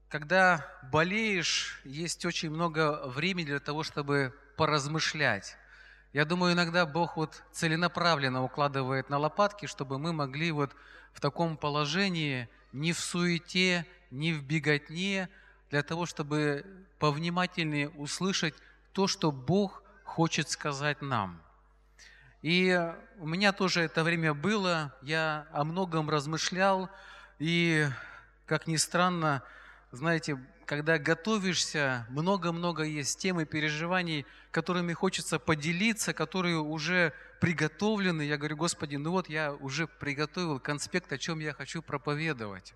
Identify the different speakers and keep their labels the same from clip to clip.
Speaker 1: Когда болеешь, есть очень много времени для того, чтобы поразмышлять. Я думаю, иногда Бог целенаправленно укладывает на лопатки, чтобы мы могли в таком положении, не в суете, не в беготне, для того, чтобы повнимательнее услышать то, что Бог хочет сказать нам. И у меня тоже это время было, я о многом размышлял, и, как ни странно, знаете, когда готовишься, много-много есть тем и переживаний, которыми хочется поделиться, которые уже приготовлены. Я говорю: Господи, я уже приготовил конспект, о чем я хочу проповедовать.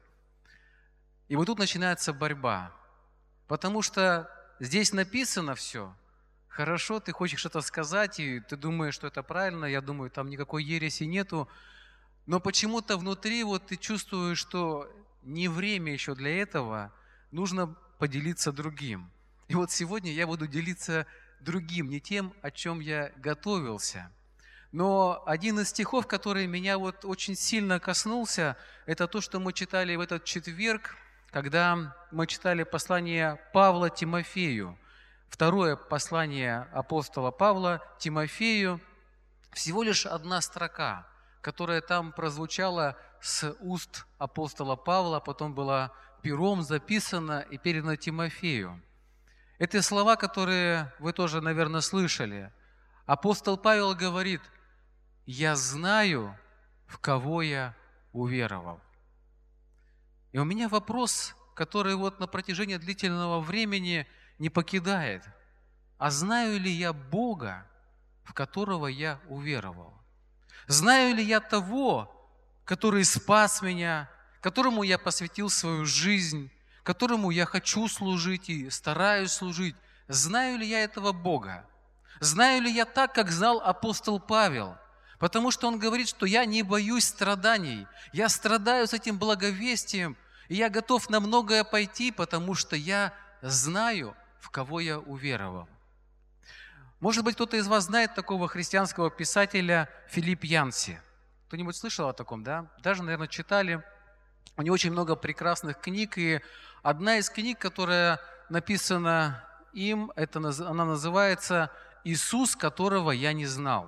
Speaker 1: И вот тут начинается борьба, потому что здесь написано все. Хорошо, ты хочешь что-то сказать, и ты думаешь, что это правильно, я думаю, там никакой ереси нету, но почему-то внутри ты чувствуешь, что не время еще для этого, нужно поделиться другим. И вот сегодня я буду делиться другим, не тем, о чем я готовился. Но один из стихов, который меня очень сильно коснулся, это то, что мы читали в этот четверг, когда мы читали послание Павла Тимофею. Второе послание апостола Павла Тимофею, всего лишь одна строка, которая там прозвучала с уст апостола Павла, потом была пером записана и передана Тимофею. Это слова, которые вы тоже, наверное, слышали. Апостол Павел говорит: «Я знаю, в кого я уверовал». И у меня вопрос, который на протяжении длительного времени не покидает. А знаю ли я Бога, в которого я уверовал? Знаю ли я того, который спас меня, которому я посвятил свою жизнь, которому я хочу служить и стараюсь служить? Знаю ли я этого Бога? Знаю ли я так, как знал апостол Павел? Потому что он говорит, что я не боюсь страданий, я страдаю с этим благовестием, и я готов на многое пойти, потому что я знаю, в кого я уверовал. Может быть, кто-то из вас знает такого христианского писателя Филипп Янси. Кто-нибудь слышал о таком, да? Даже, наверное, читали. У него очень много прекрасных книг, и одна из книг, которая написана им, она называется «Иисус, которого я не знал».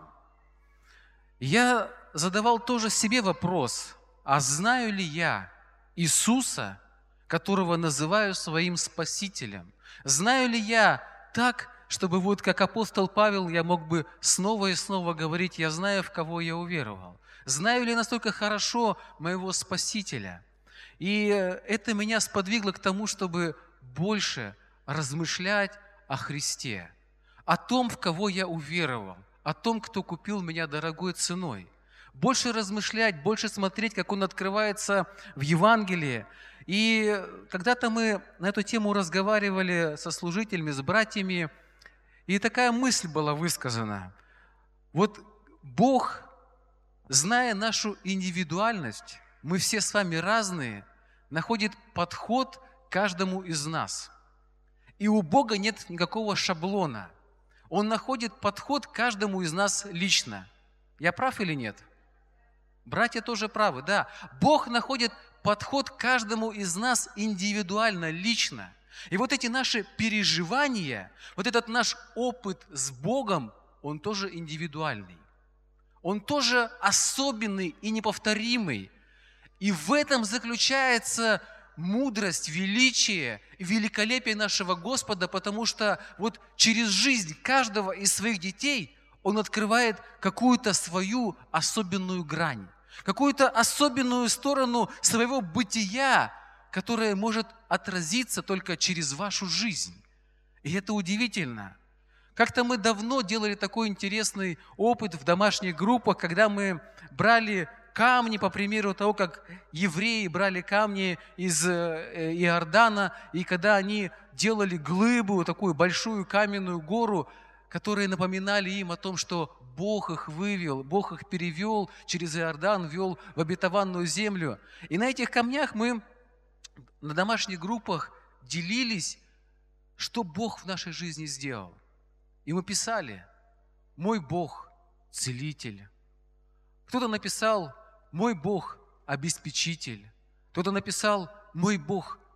Speaker 1: Я задавал тоже себе вопрос: а знаю ли я Иисуса, которого называю своим Спасителем? Знаю ли я так, чтобы как апостол Павел я мог бы снова и снова говорить: я знаю, в кого я уверовал? Знаю ли настолько хорошо моего Спасителя? И это меня сподвигло к тому, чтобы больше размышлять о Христе, о том, в кого я уверовал, о том, кто купил меня дорогой ценой. Больше размышлять, больше смотреть, как Он открывается в Евангелии. И когда-то мы на эту тему разговаривали со служителями, с братьями, и такая мысль была высказана. Бог, зная нашу индивидуальность, мы все с вами разные, находит подход к каждому из нас. И у Бога нет никакого шаблона. Он находит подход к каждому из нас лично. Я прав или нет? Братья тоже правы, да. Бог находит подход к каждому из нас индивидуально, лично. И эти наши переживания, этот наш опыт с Богом, он тоже индивидуальный. Он тоже особенный и неповторимый. И в этом заключается мудрость, величие и великолепие нашего Господа, потому что через жизнь каждого из своих детей Он открывает какую-то свою особенную грань, какую-то особенную сторону своего бытия, которая может отразиться только через вашу жизнь. И это удивительно. Как-то мы давно делали такой интересный опыт в домашних группах, когда мы брали камни, по примеру того, как евреи брали камни из Иордана, и когда они делали глыбу, такую большую каменную гору, которые напоминали им о том, что Бог их вывел, Бог их перевел через Иордан, ввел в обетованную землю. И на этих камнях мы на домашних группах делились, что Бог в нашей жизни сделал. И мы писали: «Мой Бог – целитель». Кто-то написал: «Мой Бог – обеспечитель». Кто-то написал: «Мой Бог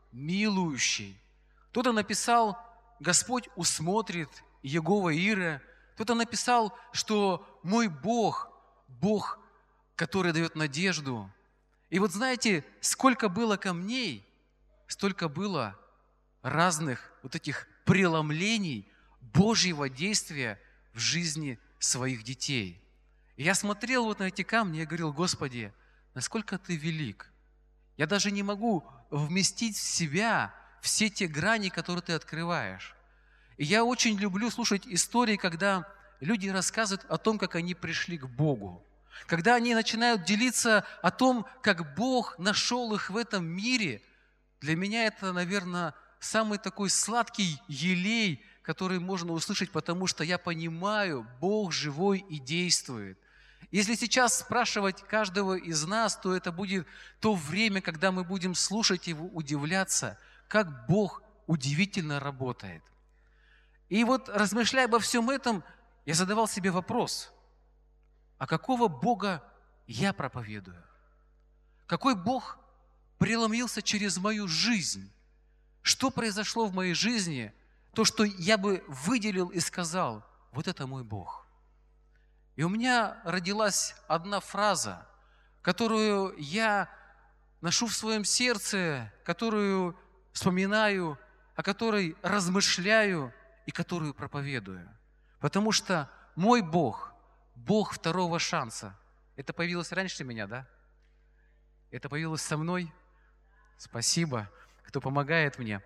Speaker 1: милующий. Кто-то написал, Господь усмотрит Егова Ире. Кто-то написал, что мой Бог, Бог, который дает надежду. И вот знаете, сколько было камней, столько было разных вот этих преломлений Божьего действия в жизни своих детей. И я смотрел вот на эти камни и говорил: Господи, насколько Ты велик. Я даже не могу вместить в себя все те грани, которые Ты открываешь. И я очень люблю слушать истории, когда люди рассказывают о том, как они пришли к Богу. Когда они начинают делиться о том, как Бог нашел их в этом мире. Для меня это, наверное, самый такой сладкий елей, который можно услышать, потому что я понимаю, Бог живой и действует. Если сейчас спрашивать каждого из нас, то это будет то время, когда мы будем слушать Его, удивляться, как Бог удивительно работает. И вот, размышляя обо всем этом, я задавал себе вопрос: а какого Бога я проповедую? Какой Бог преломился через мою жизнь? Что произошло в моей жизни, то, что я бы выделил и сказал: вот это мой Бог. И у меня родилась одна фраза, которую я ношу в своем сердце, которую вспоминаю, о которой размышляю и которую проповедую. Потому что мой Бог, Бог второго шанса. Это появилось раньше меня, да? Это появилось со мной? Спасибо, кто помогает мне.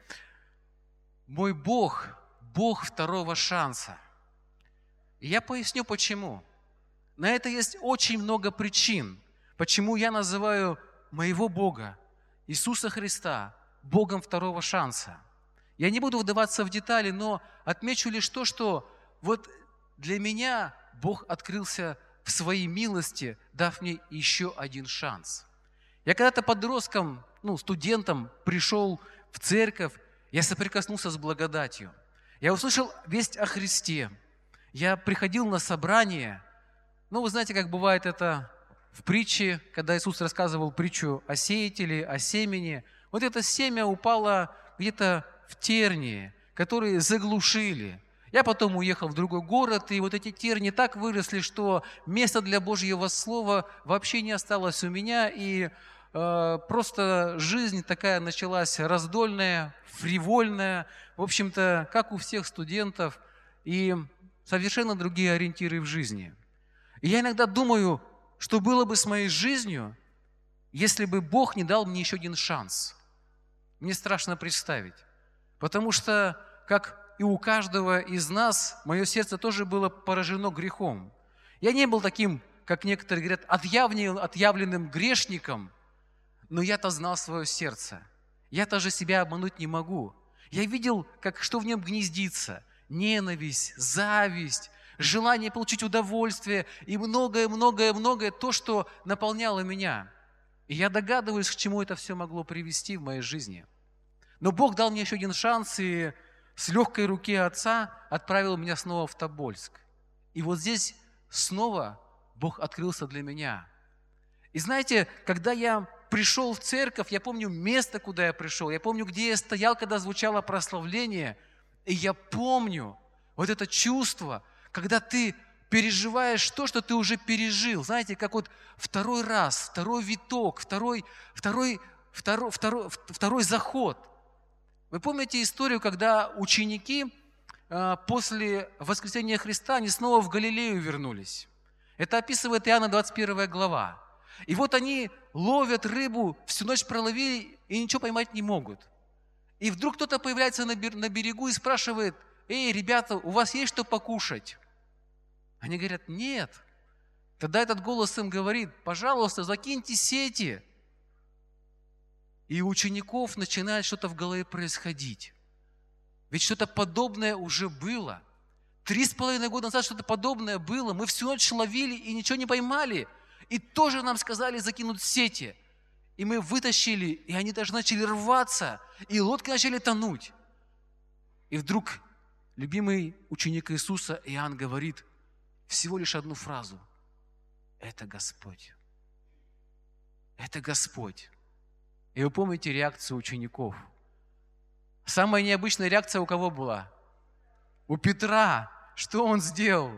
Speaker 1: Мой Бог, Бог второго шанса. И я поясню, почему. На это есть очень много причин, почему я называю моего Бога, Иисуса Христа, Богом второго шанса. Я не буду вдаваться в детали, но отмечу лишь то, что вот для меня Бог открылся в своей милости, дав мне еще один шанс. Я когда-то подростком, студентом пришел в церковь, я соприкоснулся с благодатью. Я услышал весть о Христе. Я приходил на собрание. Вы знаете, как бывает это в притче, когда Иисус рассказывал притчу о сеятеле, о семени. Вот это семя упало где-то в тернии, которые заглушили. Я потом уехал в другой город, и вот эти терни так выросли, что места для Божьего Слова вообще не осталось у меня, и просто жизнь такая началась раздольная, фривольная, в общем-то, как у всех студентов, и совершенно другие ориентиры в жизни. И я иногда думаю, что было бы с моей жизнью, если бы Бог не дал мне еще один шанс. Мне страшно представить, потому что, как и у каждого из нас, мое сердце тоже было поражено грехом. Я не был таким, как некоторые говорят, отъявленным грешником, но я-то знал свое сердце. Я-то же себя обмануть не могу. Я видел, что в нем гнездится ненависть, зависть, желание получить удовольствие и многое, то, что наполняло меня. И я догадываюсь, к чему это все могло привести в моей жизни. Но Бог дал мне еще один шанс, и с легкой руки Отца отправил меня снова в Тобольск. И вот здесь снова Бог открылся для меня. И знаете, когда я пришел в церковь, я помню место, куда я пришел, я помню, где я стоял, когда звучало прославление, и я помню вот это чувство, когда ты переживаешь то, что ты уже пережил. Знаете, как вот второй раз, второй виток, второй заход. Вы помните историю, когда ученики после воскресения Христа, они снова в Галилею вернулись? Это описывает Иоанна 21 глава. И вот они ловят рыбу, всю ночь проловили и ничего поймать не могут. И вдруг кто-то появляется на берегу и спрашивает: «Эй, ребята, у вас есть что покушать?» Они говорят: «Нет». Тогда этот голос им говорит: «Пожалуйста, закиньте сети». И у учеников начинает что-то в голове происходить. Ведь что-то подобное уже было. 3,5 года назад что-то подобное было. Мы всю ночь ловили и ничего не поймали. И тоже нам сказали закинуть сети. И мы вытащили, и они даже начали рваться, и лодки начали тонуть. И вдруг любимый ученик Иисуса Иоанн говорит всего лишь одну фразу: «Это Господь». Это Господь. И вы помните реакцию учеников. Самая необычная реакция у кого была? У Петра. Что он сделал?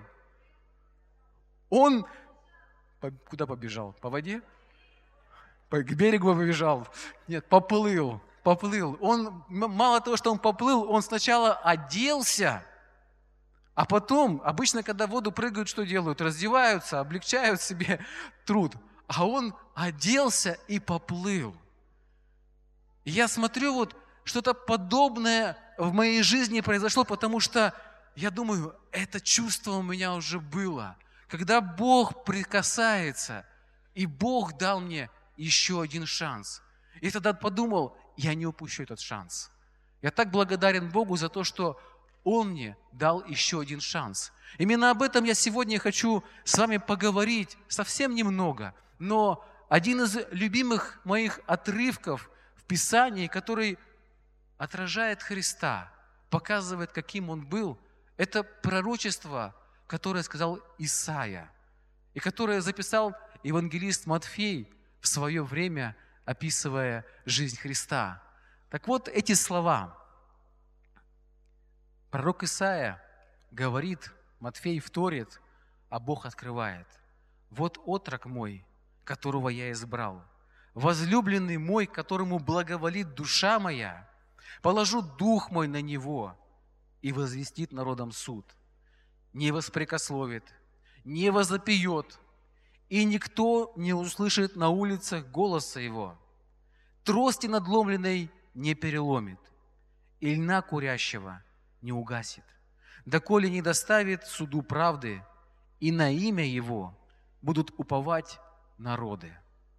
Speaker 1: Он куда побежал? По воде? К берегу побежал? Нет, поплыл. Он, мало того, что он поплыл, он сначала оделся, а потом, обычно, когда в воду прыгают, что делают? Раздеваются, облегчают себе труд. А он оделся и поплыл. И я смотрю, вот что-то подобное в моей жизни произошло, потому что я думаю, это чувство у меня уже было. Когда Бог прикасается, и Бог дал мне еще один шанс. И тогда подумал, я не упущу этот шанс. Я так благодарен Богу за то, что Он мне дал еще один шанс. Именно об этом я сегодня хочу с вами поговорить совсем немного. Но один из любимых моих отрывков в Писании, который отражает Христа, показывает, каким Он был, это пророчество, которое сказал Исаия, и которое записал евангелист Матфей в свое время, описывая жизнь Христа. Так вот, эти слова. Пророк Исаия говорит, Матфей вторит, а Бог открывает. «Вот отрок мой, которого я избрал, возлюбленный мой, которому благоволит душа моя, положу дух мой на него и возвестит народам суд. Не воспрекословит, не возопьет, и никто не услышит на улицах голоса его. Трости надломленной не переломит, и льна курящего не угасит, доколе не доставит суду правды, и на имя его будут уповать народы».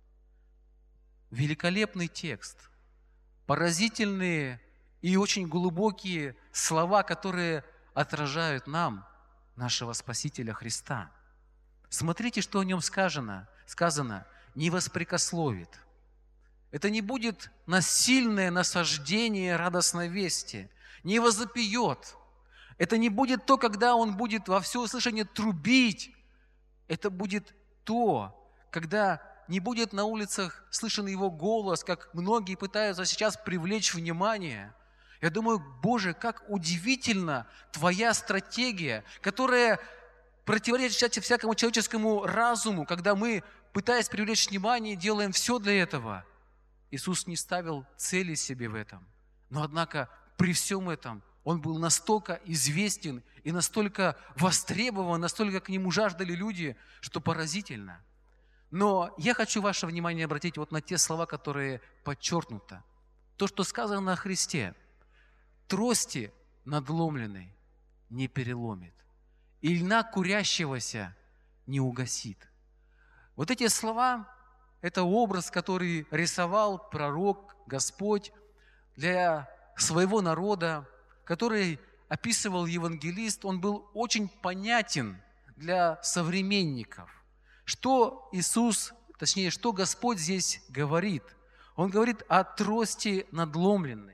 Speaker 1: Великолепный текст, поразительные и очень глубокие слова, которые отражают нам нашего Спасителя Христа. Смотрите, что о нем сказано. «Не воспрекословит». Это не будет насильное насаждение радостной вести. Не возопьет. Это не будет то, когда он будет во всеуслышание трубить. Это будет то, когда не будет на улицах слышен его голос, как многие пытаются сейчас привлечь внимание. Я думаю, Боже, как удивительно Твоя стратегия, которая противоречит всякому человеческому разуму, когда мы, пытаясь привлечь внимание, делаем все для этого. Иисус не ставил цели себе в этом. Но, однако, при всем этом Он был настолько известен и настолько востребован, настолько к Нему жаждали люди, что поразительно. Но я хочу ваше внимание обратить вот на те слова, которые подчеркнуто. То, что сказано о Христе. «Трости надломленной не переломит, и льна курящегося не угасит». Вот эти слова – это образ, который рисовал пророк, Господь для своего народа, который описывал евангелист. Он был очень понятен для современников. Что Иисус, точнее, что Господь здесь говорит? Он говорит о трости надломленной.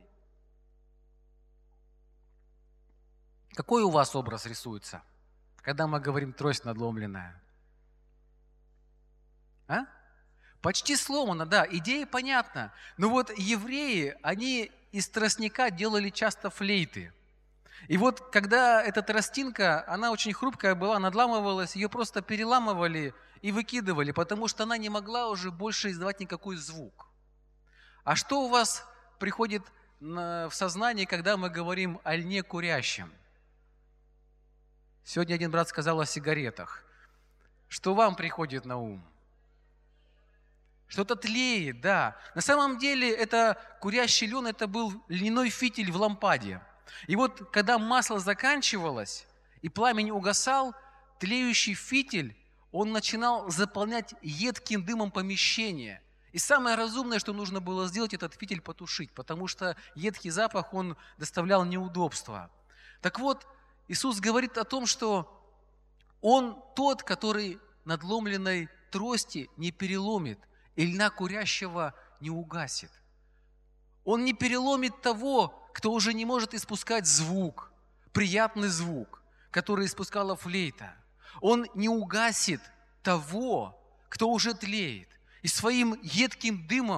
Speaker 1: Какой у вас образ рисуется, когда мы говорим «трость надломленная»? А? Почти сломано, да, идея понятна. Но вот евреи, они из тростника делали часто флейты. И вот когда эта тростинка, она очень хрупкая была, надламывалась, ее просто переламывали и выкидывали, потому что она не могла уже больше издавать никакой звук. А что у вас приходит в сознание, когда мы говорим о льне курящем? Сегодня один брат сказал о сигаретах. Что вам приходит на ум? Что-то тлеет, да. На самом деле, это курящий лен, это был льняной фитиль в лампаде. И вот, когда масло заканчивалось, и пламень угасал, тлеющий фитиль, он начинал заполнять едким дымом помещение. И самое разумное, что нужно было сделать, этот фитиль потушить, потому что едкий запах, он доставлял неудобства. Так вот, Иисус говорит о том, что Он тот, который надломленной трости не переломит, и льна курящего не угасит. Он не переломит того, кто уже не может испускать звук, приятный звук, который испускала флейта. Он не угасит того, кто уже тлеет, и своим едким дымом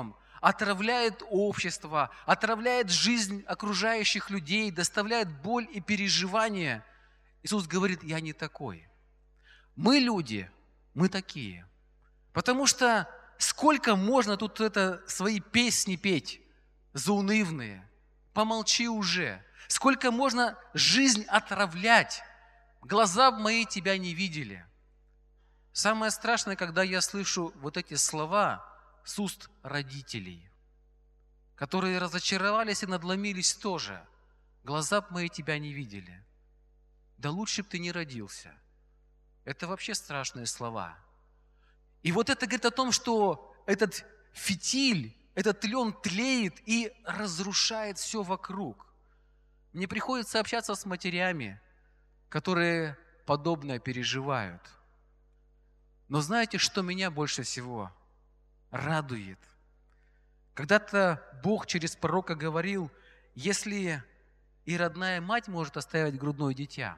Speaker 1: отравляет общество, отравляет жизнь окружающих людей, доставляет боль и переживания. Иисус говорит: я не такой. Мы люди, мы такие. Потому что сколько можно тут свои песни петь, заунывные? Помолчи уже. Сколько можно жизнь отравлять? Глаза мои тебя не видели. Самое страшное, когда я слышу вот эти слова с уст родителей, которые разочаровались и надломились тоже. Глаза мои тебя не видели. Да лучше бы ты не родился. Это вообще страшные слова. И вот это говорит о том, что этот фитиль, этот лен тлеет и разрушает все вокруг. Мне приходится общаться с матерями, которые подобное переживают. Но знаете, что меня больше всего радует? Когда-то Бог через пророка говорил: если и родная мать может оставить грудное дитя,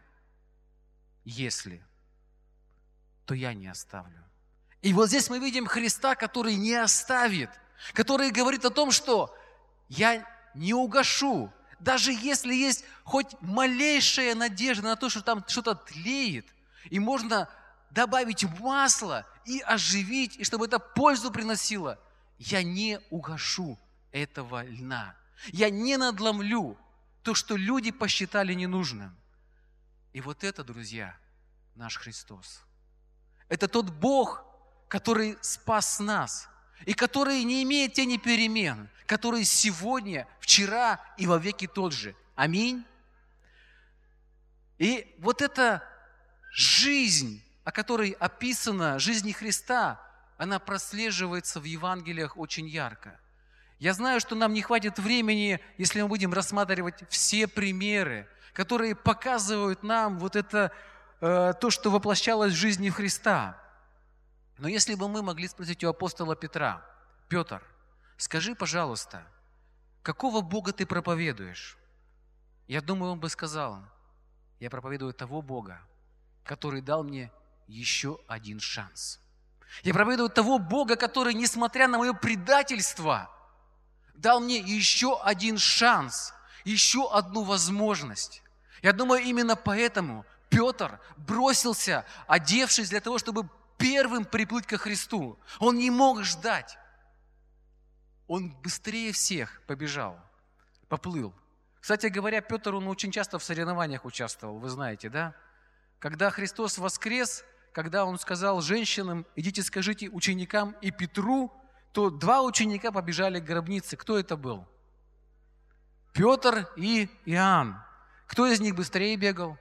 Speaker 1: то я не оставлю. И вот здесь мы видим Христа, который не оставит, который говорит о том, что я не угашу, даже если есть хоть малейшая надежда на то, что там что-то тлеет, и можно добавить масло и оживить, и чтобы это пользу приносило, я не угашу этого льна. Я не надломлю то, что люди посчитали ненужным. И вот это, друзья, наш Христос. Это тот Бог, который спас нас, и который не имеет тени перемен, который сегодня, вчера и во веки тот же. Аминь. И вот эта жизнь, о которой описана, жизнь Христа, она прослеживается в Евангелиях очень ярко. Я знаю, что нам не хватит времени, если мы будем рассматривать все примеры, которые показывают нам вот это, то, что воплощалось в жизни Христа. Но если бы мы могли спросить у апостола Петра: Петр, скажи, пожалуйста, какого Бога ты проповедуешь? Я думаю, он бы сказал: я проповедую того Бога, который дал мне еще один шанс. Я проповедую того Бога, который, несмотря на мое предательство, дал мне еще один шанс, еще одну возможность. Я думаю, именно поэтому Петр бросился, одевшись для того, чтобы первым приплыть ко Христу. Он не мог ждать. Он быстрее всех побежал, поплыл. Кстати говоря, Петр, он очень часто в соревнованиях участвовал, вы знаете, да? Когда Христос воскрес, когда Он сказал женщинам: идите скажите ученикам и Петру, то 2 ученика побежали к гробнице. Кто это был? Петр и Иоанн. Кто из них быстрее бегал?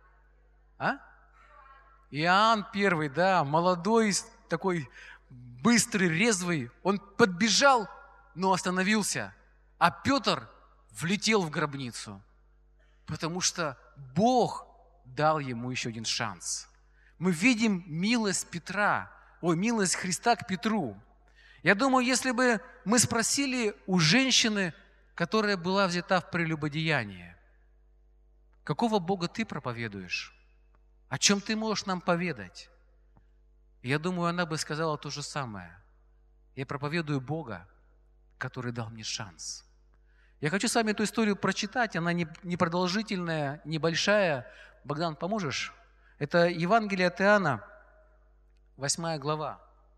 Speaker 1: Иоанн первый, да, молодой, такой быстрый, резвый. Он подбежал, но остановился. А Петр влетел в гробницу, потому что Бог дал ему еще один шанс. Мы видим милость милость Христа к Петру. Я думаю, если бы мы спросили у женщины, которая была взята в прелюбодеяние: какого Бога ты проповедуешь? О чем ты можешь нам поведать? Я думаю, она бы сказала то же самое. Я проповедую Бога, который дал мне шанс. Я хочу с вами эту историю прочитать, она не продолжительная, небольшая. Богдан, поможешь? Это Евангелие от Иоанна, 8 глава.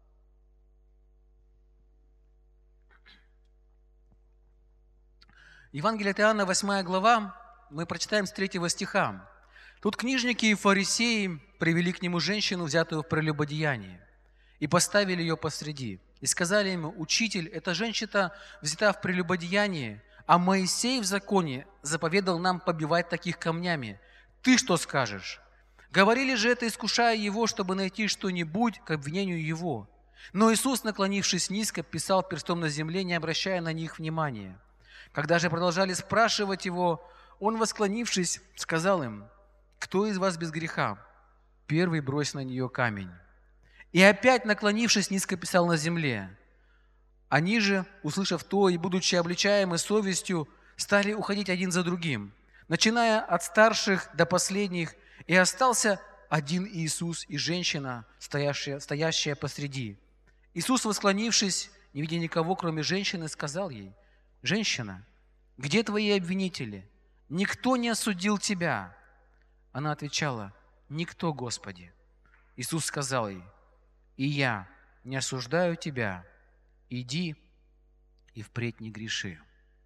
Speaker 1: Евангелие от Иоанна, 8 глава, мы прочитаем с 3 стиха. Тут книжники и фарисеи привели к нему женщину, взятую в прелюбодеянии, и поставили ее посреди. И сказали ему: «Учитель, эта женщина взята в прелюбодеянии, а Моисей в законе заповедал нам побивать таких камнями. Ты что скажешь?» Говорили же это, искушая его, чтобы найти что-нибудь к обвинению его. Но Иисус, наклонившись низко, писал перстом на земле, не обращая на них внимания. Когда же продолжали спрашивать его, он, восклонившись, сказал им: «Кто из вас без греха? Первый брось на нее камень». И опять, наклонившись, низко писал на земле. Они же, услышав то и будучи обличаемы совестью, стали уходить один за другим, начиная от старших до последних, и остался один Иисус и женщина, стоящая посреди. Иисус, восклонившись не видя никого, кроме женщины, сказал ей: «Женщина, где твои обвинители? Никто не осудил тебя?» Она отвечала: «Никто, Господи». Иисус сказал ей: «И я не осуждаю тебя. Иди и впредь не греши».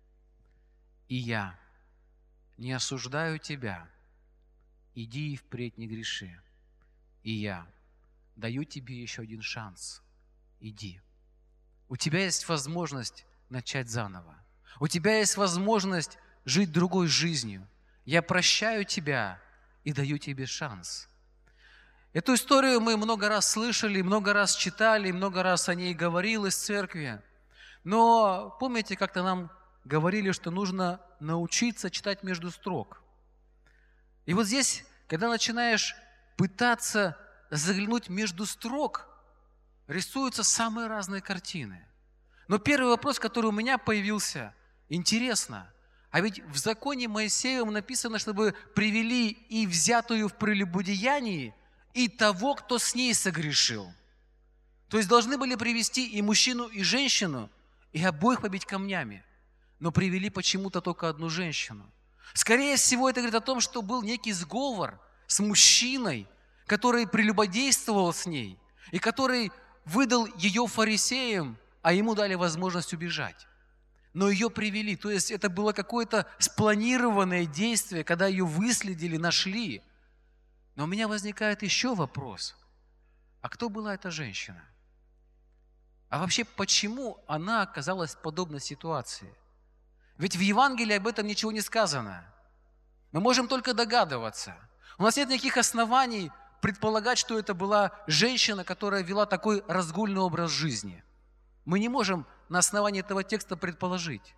Speaker 1: И я не осуждаю тебя. Иди и впредь не греши. И я даю тебе еще один шанс. Иди. У тебя есть возможность начать заново. У тебя есть возможность жить другой жизнью. Я прощаю тебя и даю тебе шанс. Эту историю мы много раз слышали, много раз читали, много раз о ней говорилось в церкви. Но помните, как-то нам говорили, что нужно научиться читать между строк. И вот здесь, когда начинаешь пытаться заглянуть между строк, рисуются самые разные картины. Но первый вопрос, который у меня появился: интересно, а ведь в законе Моисеевом написано, чтобы привели и взятую в прелюбодеянии, и того, кто с ней согрешил. То есть должны были привести и мужчину, и женщину, и обоих побить камнями. Но привели почему-то только одну женщину. Скорее всего, это говорит о том, что был некий сговор с мужчиной, который прелюбодействовал с ней, и который выдал ее фарисеям, а ему дали возможность убежать. Но ее привели, то есть это было какое-то спланированное действие, когда ее выследили, нашли. Но у меня возникает еще вопрос: а кто была эта женщина? А вообще, почему она оказалась в подобной ситуации? Ведь в Евангелии об этом ничего не сказано. Мы можем только догадываться. У нас нет никаких оснований предполагать, что это была женщина, которая вела такой разгульный образ жизни. Мы не можем на основании этого текста предположить.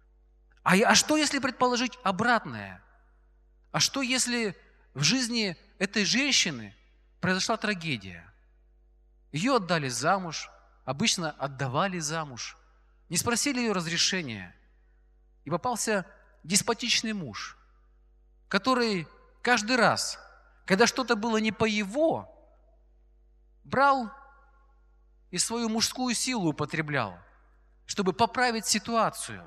Speaker 1: А что, если предположить обратное? А что, если в жизни этой женщины произошла трагедия? Ее отдали замуж, обычно отдавали замуж, не спросили ее разрешения. И попался деспотичный муж, который каждый раз, когда что-то было не по его, брал и свою мужскую силу употреблял, чтобы поправить ситуацию.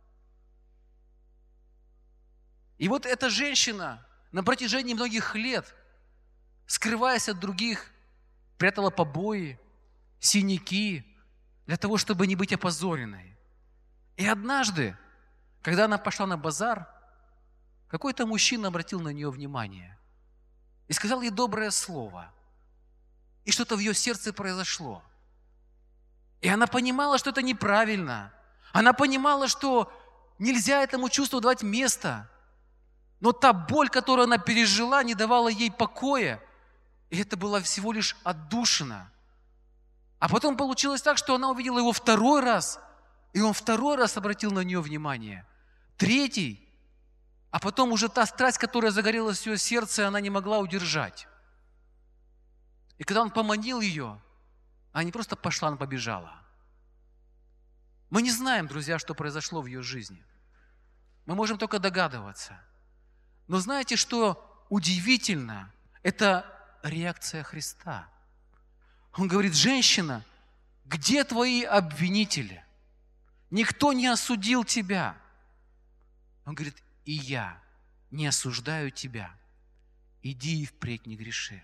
Speaker 1: И вот эта женщина на протяжении многих лет, скрываясь от других, прятала побои, синяки, для того, чтобы не быть опозоренной. И однажды, когда она пошла на базар, какой-то мужчина обратил на нее внимание и сказал ей доброе слово. И что-то в ее сердце произошло. И она понимала, что это неправильно. Она понимала, что нельзя этому чувству давать место. Но та боль, которую она пережила, не давала ей покоя. И это было всего лишь отдушина. А потом получилось так, что она увидела его второй раз, и он второй раз обратил на нее внимание. Третий. А потом уже та страсть, которая загорелась в ее сердце, она не могла удержать. И когда он поманил ее, она не просто пошла, она побежала. Мы не знаем, друзья, что произошло в ее жизни. Мы можем только догадываться. Но знаете, что удивительно? Это реакция Христа. Он говорит: женщина, где твои обвинители? Никто не осудил тебя. Он говорит: и я не осуждаю тебя. Иди и впредь не греши.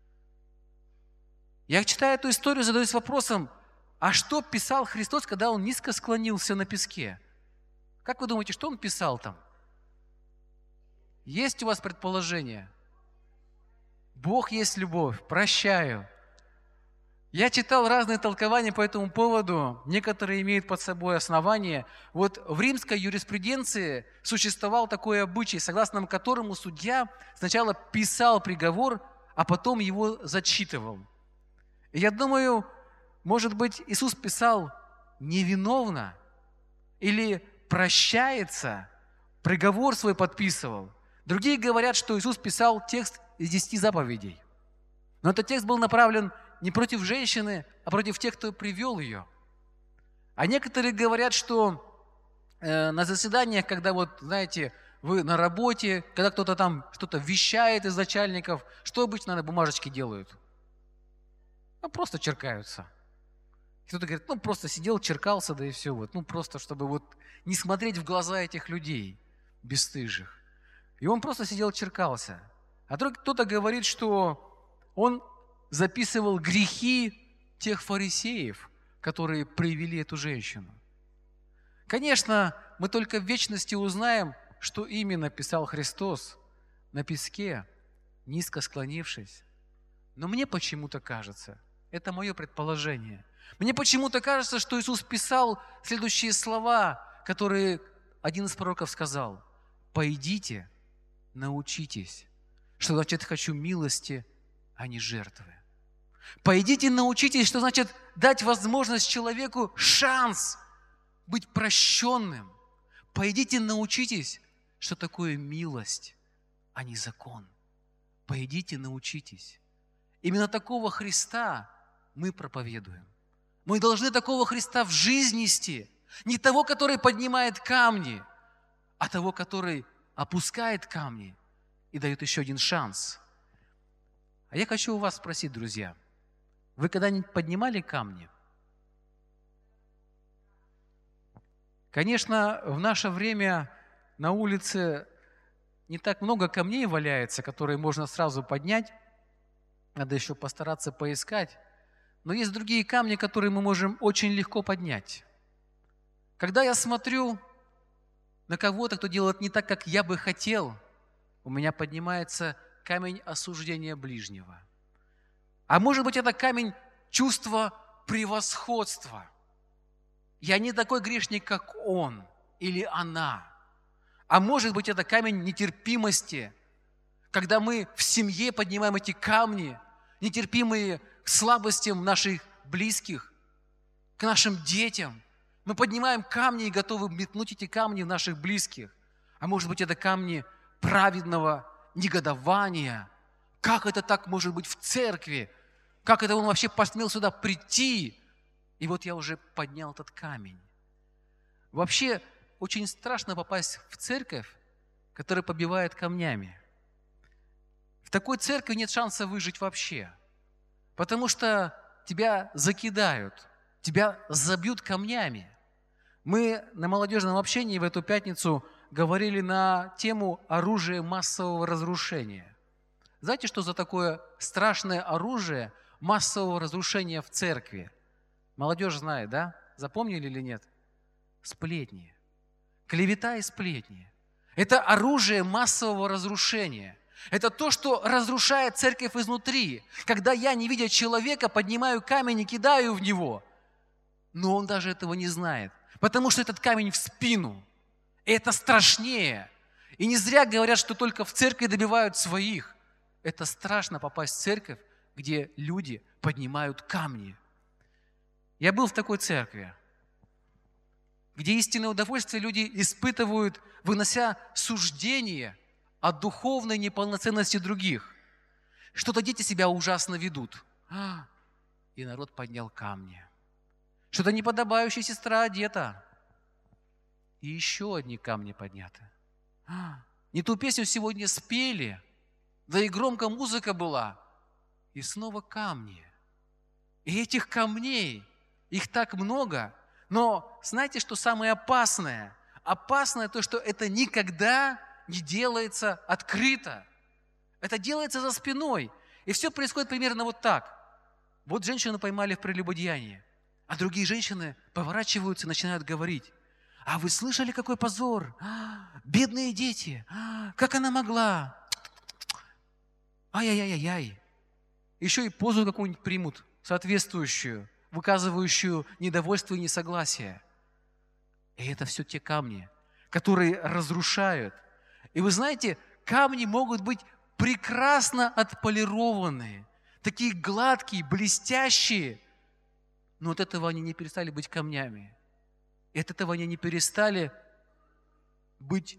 Speaker 1: Я, читая эту историю, задаюсь вопросом: а что писал Христос, когда Он низко склонился на песке? Как вы думаете, что Он писал там? Есть у вас предположение? Бог есть любовь, прощаю. Я читал разные толкования по этому поводу, некоторые имеют под собой основание. Вот в римской юриспруденции существовал такой обычай, согласно которому судья сначала писал приговор, а потом его зачитывал. И я думаю, может быть, Иисус писал невиновно или прощается, приговор свой подписывал. Другие говорят, что Иисус писал текст из 10 заповедей. Но этот текст был направлен не против женщины, а против тех, кто привел ее. А некоторые говорят, что на заседаниях, когда вот, знаете, вы на работе, когда кто-то там что-то вещает из начальников, что обычно на бумажечке делают? Ну, просто черкаются. Кто-то говорит, ну просто сидел, черкался, да и все. Вот. Ну просто, чтобы вот не смотреть в глаза этих людей бесстыжих. И он просто сидел, черкался. А кто-то говорит, что он записывал грехи тех фарисеев, которые привели эту женщину. Конечно, мы только в вечности узнаем, что именно писал Христос на песке, низко склонившись. Но мне почему-то кажется, это мое предположение, мне почему-то кажется, что Иисус писал следующие слова, которые один из пророков сказал: «Пойдите, научитесь». Что значит «хочу милости, а не жертвы». Пойдите, научитесь, что значит дать возможность человеку шанс быть прощенным. Пойдите, научитесь, что такое милость, а не закон. Пойдите, научитесь. Именно такого Христа мы проповедуем. Мы должны такого Христа в жизнь нести. Не того, который поднимает камни, а того, который опускает камни и дает еще один шанс. А я хочу у вас спросить, друзья, вы когда-нибудь поднимали камни? Конечно, в наше время на улице не так много камней валяется, которые можно сразу поднять. Надо еще постараться поискать. Но есть другие камни, которые мы можем очень легко поднять. Когда я смотрю на кого-то, кто делает не так, как я бы хотел, у меня поднимается камень осуждения ближнего. А может быть, это камень чувства превосходства. Я не такой грешник, как он или она. А может быть, это камень нетерпимости, когда мы в семье поднимаем эти камни, нетерпимые к слабостям наших близких, к нашим детям. Мы поднимаем камни и готовы метнуть эти камни в наших близких. А может быть, это камни праведного негодования. Как это так может быть в церкви? Как это он вообще посмел сюда прийти? И вот я уже поднял этот камень. Вообще, очень страшно попасть в церковь, которая побивает камнями. В такой церкви нет шанса выжить вообще, потому что тебя закидают, тебя забьют камнями. Мы на молодежном общении в эту пятницу говорили на тему оружия массового разрушения. Знаете, что за такое страшное оружие массового разрушения в церкви? Молодежь знает, да? Запомнили или нет? Сплетни. Клевета и сплетни. Это оружие массового разрушения. Это то, что разрушает церковь изнутри. Когда я, не видя человека, поднимаю камень и кидаю в него, но он даже этого не знает, потому что этот камень в спину. И это страшнее. И не зря говорят, что только в церкви добивают своих. Это страшно попасть в церковь, где люди поднимают камни. Я был в такой церкви, где истинное удовольствие люди испытывают, вынося суждение о духовной неполноценности других. Что-то дети себя ужасно ведут. И народ поднял камни. Что-то неподобающая сестра одета. И еще одни камни подняты. Не ту песню сегодня спели, да и громко музыка была. И снова камни. И этих камней, их так много. Но знаете, что самое опасное? Опасное то, что это никогда не делается открыто. Это делается за спиной. И все происходит примерно вот так. Вот женщину поймали в прелюбодеянии, а другие женщины поворачиваются и начинают говорить: а вы слышали, какой позор? Бедные дети! Как она могла? Ай-яй-яй-яй. Еще и позу какую-нибудь примут, соответствующую, выказывающую недовольство и несогласие. И это все те камни, которые разрушают. И вы знаете, камни могут быть прекрасно отполированные, такие гладкие, блестящие, но от этого они не перестали быть камнями. И от этого они не перестали быть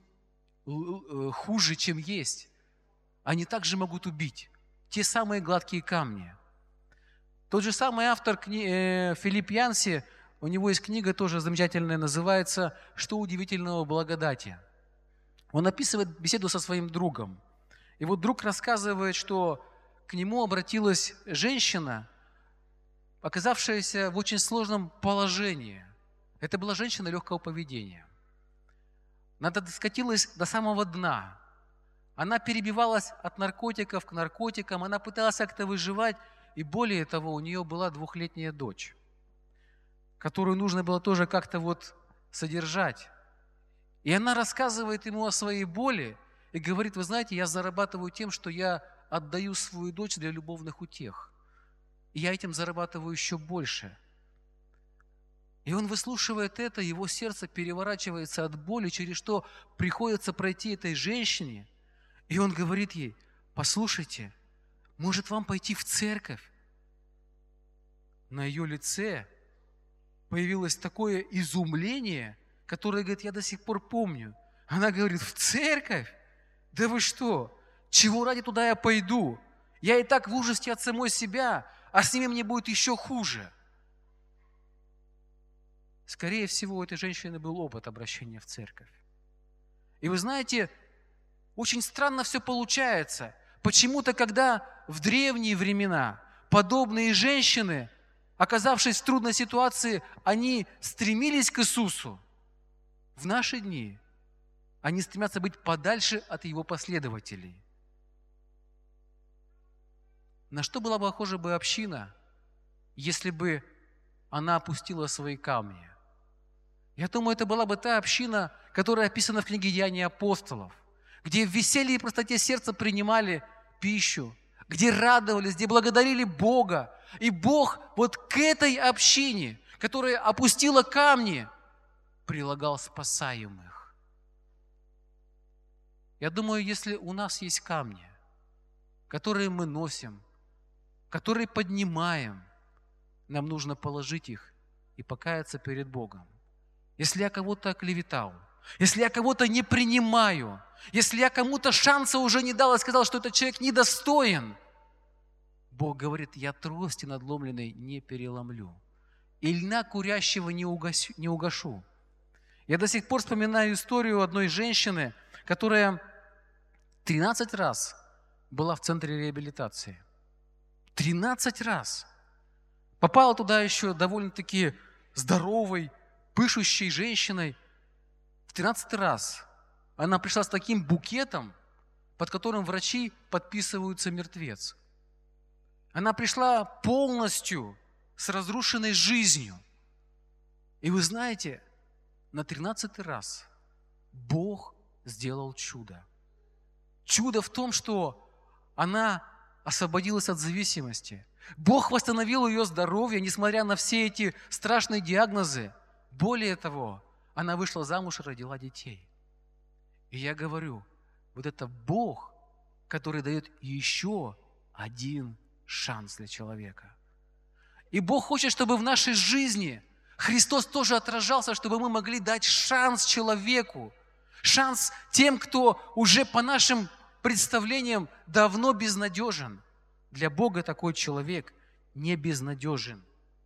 Speaker 1: хуже, чем есть. Они также могут убить. Те самые гладкие камни. Тот же самый автор Филипп Янси, у него есть книга тоже замечательная, называется «Что удивительного в благодати». Он описывает беседу со своим другом. И вот друг рассказывает, что к нему обратилась женщина, оказавшаяся в очень сложном положении. Это была женщина легкого поведения. Она скатилась до самого дна. Она перебивалась от наркотиков к наркотикам, она пыталась как-то выживать, и более того, у нее была 2-летняя дочь, которую нужно было тоже как-то вот содержать. И она рассказывает ему о своей боли и говорит: вы знаете, я зарабатываю тем, что я отдаю свою дочь для любовных утех. И я этим зарабатываю еще больше. И он выслушивает это, его сердце переворачивается от боли, через что приходится пройти этой женщине. И он говорит ей: послушайте, может вам пойти в церковь? На ее лице появилось такое изумление, которое, говорит, я до сих пор помню. Она говорит: в церковь? Да вы что? Чего ради туда я пойду? Я и так в ужасе от самой себя, а с ними мне будет еще хуже. Скорее всего, у этой женщины был опыт обращения в церковь. И вы знаете, очень странно все получается. Почему-то, когда в древние времена подобные женщины, оказавшись в трудной ситуации, они стремились к Иисусу, в наши дни они стремятся быть подальше от Его последователей. На что была бы похожа бы община, если бы она опустила свои камни? Я думаю, это была бы та община, которая описана в книге «Деяния апостолов», где в веселье и простоте сердца принимали пищу, где радовались, где благодарили Бога. И Бог вот к этой общине, которая опустила камни, прилагал спасаемых. Я думаю, если у нас есть камни, которые мы носим, которые поднимаем, нам нужно положить их и покаяться перед Богом. Если я кого-то оклеветал, если я кого-то не принимаю, если я кому-то шанса уже не дал и сказал, что этот человек недостоин, Бог говорит: я трости надломленной не переломлю, и льна курящего не угашу. Я до сих пор вспоминаю историю одной женщины, которая 13 раз была в центре реабилитации. 13 раз. Попала туда еще довольно-таки здоровой, пышущей женщиной. В 13 раз она пришла с таким букетом, под которым врачи подписываются мертвец. Она пришла полностью с разрушенной жизнью. И вы знаете, на 13-й раз Бог сделал чудо. Чудо в том, что она освободилась от зависимости. Бог восстановил ее здоровье, несмотря на все эти страшные диагнозы. Более того, она вышла замуж и родила детей. И я говорю, вот это Бог, который дает еще один шанс для человека. И Бог хочет, чтобы в нашей жизни Христос тоже отражался, чтобы мы могли дать шанс человеку, шанс тем, кто уже по нашим представлениям давно безнадежен. Для Бога такой человек не безнадежен.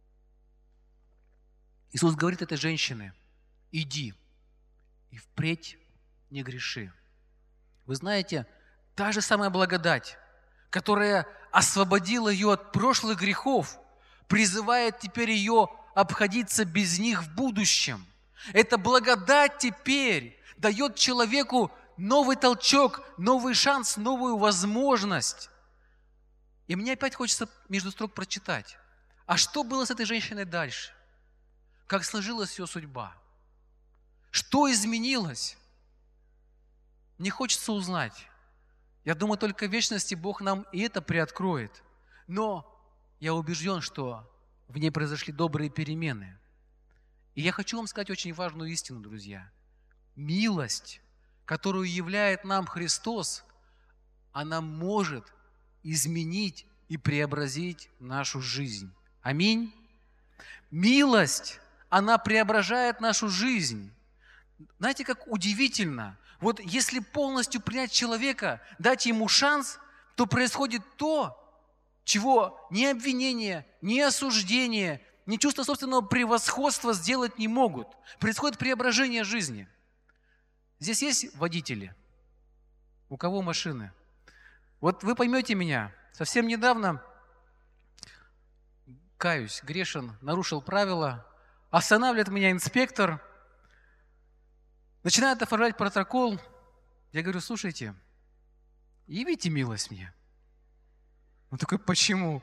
Speaker 1: Иисус говорит этой женщине: иди и впредь не греши. Вы знаете, та же самая благодать, которая освободила ее от прошлых грехов, призывает теперь ее обходиться без них в будущем. Эта благодать теперь дает человеку новый толчок, новый шанс, новую возможность. И мне опять хочется между строк прочитать. А что было с этой женщиной дальше? Как сложилась ее судьба? Что изменилось? Мне хочется узнать. Я думаю, только в вечности Бог нам и это приоткроет. Но я убежден, что в ней произошли добрые перемены. И я хочу вам сказать очень важную истину, друзья. Милость, которую являет нам Христос, она может изменить и преобразить нашу жизнь. Аминь. Милость, она преображает нашу жизнь. Знаете, как удивительно. Вот если полностью принять человека, дать ему шанс, то происходит то, чего ни обвинение, ни осуждение, ни чувство собственного превосходства сделать не могут. Происходит преображение жизни. Здесь есть водители? У кого машины? Вот вы поймете меня. Совсем недавно каюсь, грешен, нарушил правила, останавливает меня инспектор, начинает оформлять протокол. Я говорю: слушайте, явите милость мне. Он такой: почему?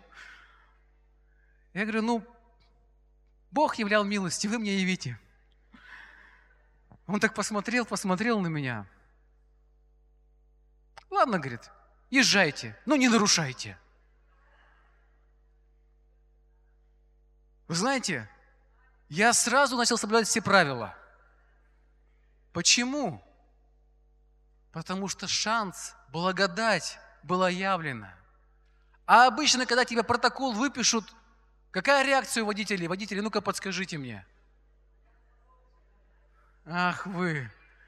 Speaker 1: Я говорю: ну, Бог являл милость, и вы мне явите. Он так посмотрел на меня. Ладно, говорит, езжайте, но не нарушайте. Вы знаете, я сразу начал соблюдать все правила. Почему? Потому что шанс, благодать была явлена. А обычно, когда тебе протокол выпишут, какая реакция у водителей? Водители, ну-ка подскажите мне. Ах вы.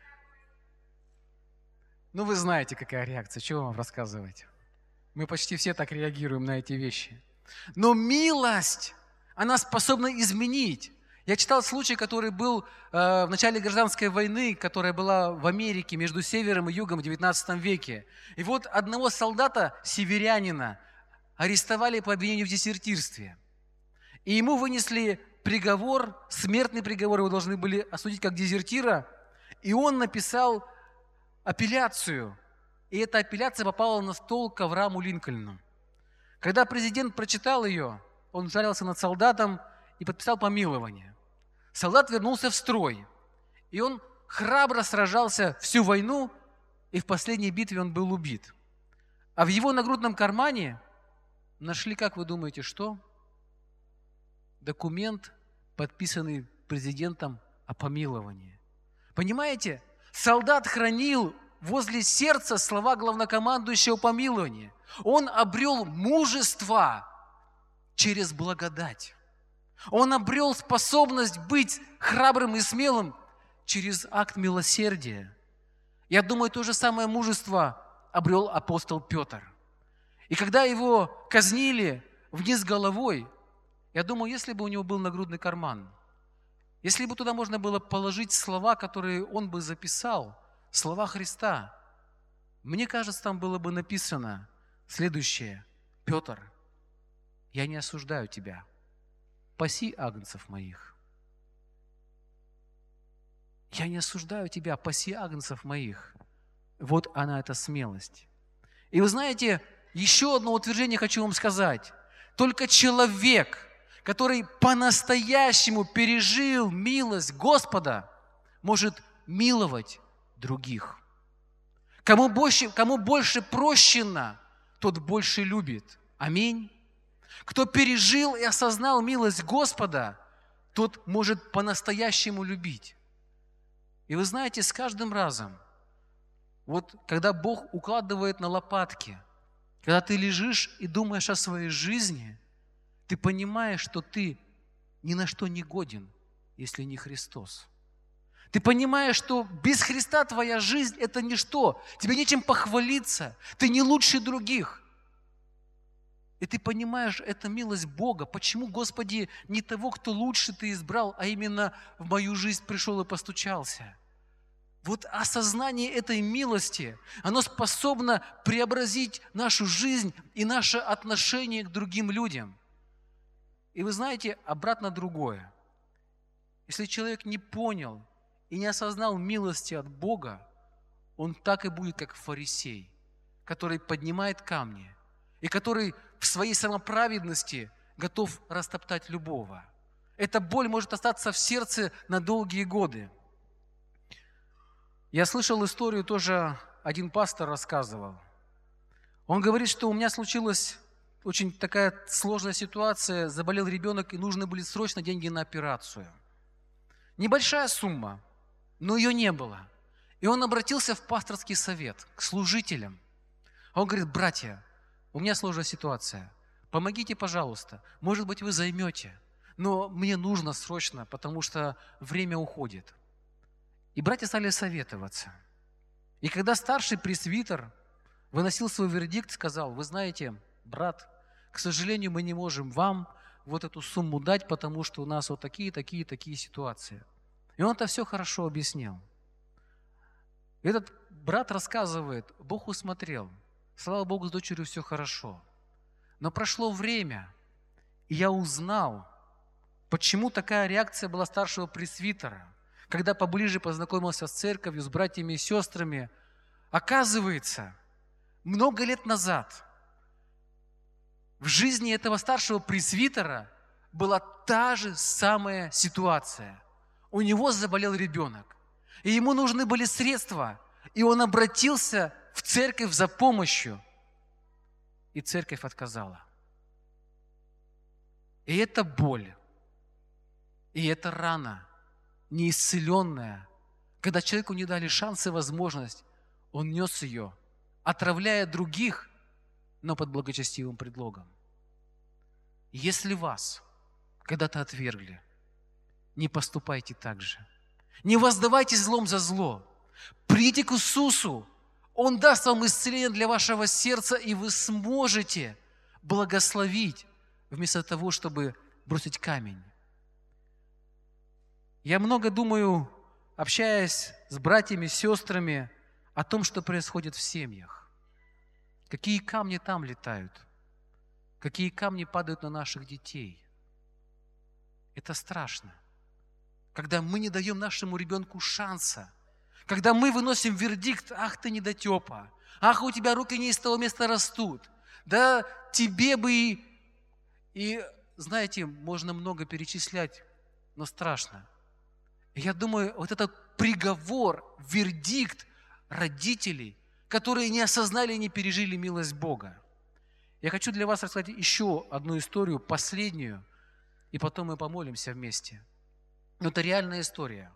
Speaker 1: Ну вы знаете, какая реакция, чего вам рассказывать? Мы почти все так реагируем на эти вещи. Но милость, она способна изменить. Я читал случай, который был в начале гражданской войны, которая была в Америке между севером и югом в 19 веке. И вот одного солдата, северянина, арестовали по обвинению в дезертирстве. И ему вынесли приговор, смертный приговор, его должны были осудить как дезертира. И он написал апелляцию. И эта апелляция попала на стол к Аврааму Линкольну. Когда президент прочитал ее, он жалился над солдатом и подписал помилование. Солдат вернулся в строй, и он храбро сражался всю войну, и в последней битве он был убит. А в его нагрудном кармане нашли, как вы думаете, что? Документ, подписанный президентом о помиловании. Понимаете? Солдат хранил возле сердца слова главнокомандующего о помиловании. Он обрел мужество через благодать. Он обрел способность быть храбрым и смелым через акт милосердия. Я думаю, то же самое мужество обрел апостол Петр. И когда его казнили вниз головой, я думаю, если бы у него был нагрудный карман, если бы туда можно было положить слова, которые он бы записал, слова Христа, мне кажется, там было бы написано следующее: Петр, я не осуждаю тебя, паси агнцев моих. Я не осуждаю тебя, паси агнцев моих. Вот она, эта смелость. И вы знаете, еще одно утверждение хочу вам сказать. Только человек, который по-настоящему пережил милость Господа, может миловать других. Кому больше прощено, тот больше любит. Аминь. Кто пережил и осознал милость Господа, тот может по-настоящему любить. И вы знаете, с каждым разом, вот когда Бог укладывает на лопатки, когда ты лежишь и думаешь о своей жизни, ты понимаешь, что ты ни на что не годен, если не Христос. Ты понимаешь, что без Христа твоя жизнь – это ничто. Тебе нечем похвалиться. Ты не лучше других. И ты понимаешь, это милость Бога. Почему, Господи, не того, кто лучше Ты избрал, а именно в мою жизнь пришел и постучался? Вот осознание этой милости, оно способно преобразить нашу жизнь и наше отношение к другим людям. И вы знаете, обратно другое. Если человек не понял и не осознал милости от Бога, он так и будет, как фарисей, который поднимает камни и который в своей самоправедности готов растоптать любого. Эта боль может остаться в сердце на долгие годы. Я слышал историю, тоже один пастор рассказывал. Он говорит, что у меня случилась очень такая сложная ситуация, заболел ребенок, и нужны были срочно деньги на операцию. Небольшая сумма, но ее не было. И он обратился в пасторский совет к служителям. Он говорит: братья, у меня сложная ситуация, помогите, пожалуйста, может быть, вы займете, но мне нужно срочно, потому что время уходит. И братья стали советоваться. И когда старший пресвитер выносил свой вердикт, сказал: вы знаете, брат, к сожалению, мы не можем вам вот эту сумму дать, потому что у нас вот такие ситуации. И он это все хорошо объяснил. Этот брат рассказывает: Бог усмотрел, слава Богу, с дочерью все хорошо. Но прошло время, И я узнал, почему такая реакция была старшего пресвитера, когда поближе познакомился с церковью, с братьями и сестрами. Оказывается, много лет назад в жизни этого старшего пресвитера была та же самая ситуация. У него заболел ребенок, и ему нужны были средства, и он обратился в церковь за помощью, и церковь отказала. И это боль, и это рана, неисцеленная, когда человеку не дали шанс и возможность, он нес ее, отравляя других, но под благочестивым предлогом. Если вас когда-то отвергли, не поступайте так же. Не воздавайте злом за зло. Придите к Иисусу. Он даст вам исцеление для вашего сердца, и вы сможете благословить, вместо того, чтобы бросить камень. Я много думаю, общаясь с братьями, сестрами, о том, что происходит в семьях. Какие камни там летают, какие камни падают на наших детей. Это страшно. Когда мы не даем нашему ребенку шанса, когда мы выносим вердикт: ах, ты недотепа, ах, у тебя руки не из того места растут, да тебе бы и знаете, можно много перечислять, но страшно. И я думаю, вот этот приговор, вердикт родителей, которые не осознали и не пережили милость Бога. Я хочу для вас рассказать еще одну историю, последнюю, и потом мы помолимся вместе. Но это реальная история.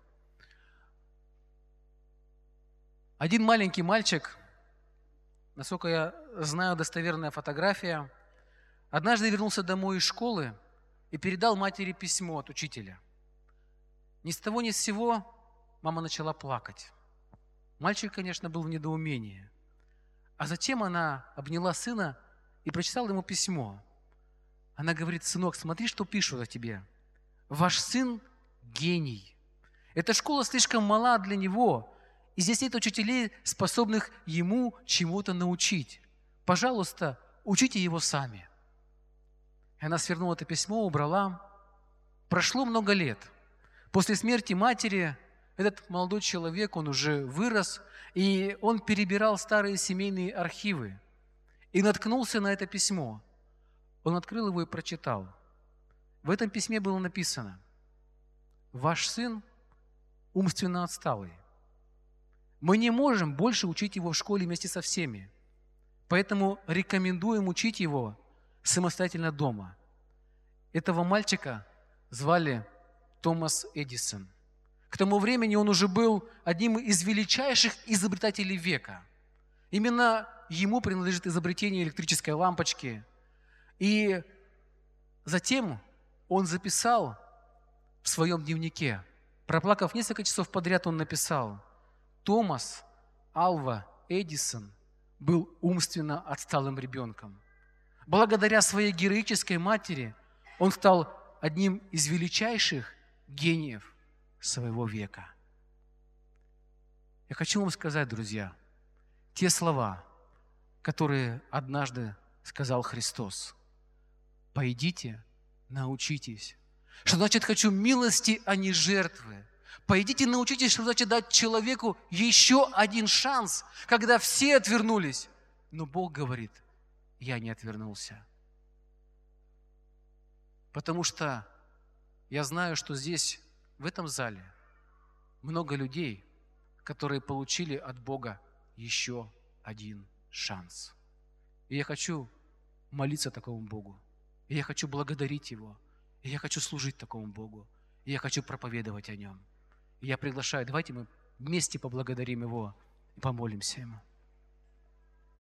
Speaker 1: Один маленький мальчик, насколько я знаю, достоверная фотография, однажды вернулся домой из школы и передал матери письмо от учителя. Ни с того ни с сего мама начала плакать. Мальчик, конечно, был в недоумении. А затем она обняла сына и прочитала ему письмо. Она говорит: сынок, смотри, что пишут о тебе. Ваш сын гений. Эта школа слишком мала для него, и здесь нет учителей, способных ему чему-то научить. Пожалуйста, учите его сами. И она свернула это письмо, убрала. Прошло много лет. После смерти матери этот молодой человек, он уже вырос, и он перебирал старые семейные архивы и наткнулся на это письмо. Он открыл его и прочитал. В этом письме было написано: ваш сын умственно отсталый. Мы не можем больше учить его в школе вместе со всеми, поэтому рекомендуем учить его самостоятельно дома. Этого мальчика звали Томас Эдисон. К тому времени он уже был одним из величайших изобретателей века. Именно ему принадлежит изобретение электрической лампочки. И затем он записал в своем дневнике, проплакав несколько часов подряд, он написал: Томас Альва Эдисон был умственно отсталым ребенком. Благодаря своей героической матери он стал одним из величайших гениев своего века. Я хочу вам сказать, друзья, те слова, которые однажды сказал Христос: «Пойдите, научитесь». Что значит «хочу милости, а не жертвы»? Пойдите, научитесь, что значит дать человеку еще один шанс, когда все отвернулись. Но Бог говорит: я не отвернулся. Потому что я знаю, что здесь, в этом зале, много людей, которые получили от Бога еще один шанс. И я хочу молиться такому Богу. И я хочу благодарить Его. И я хочу служить такому Богу. И я хочу проповедовать о Нем. И я приглашаю, давайте мы вместе поблагодарим Его и помолимся Ему.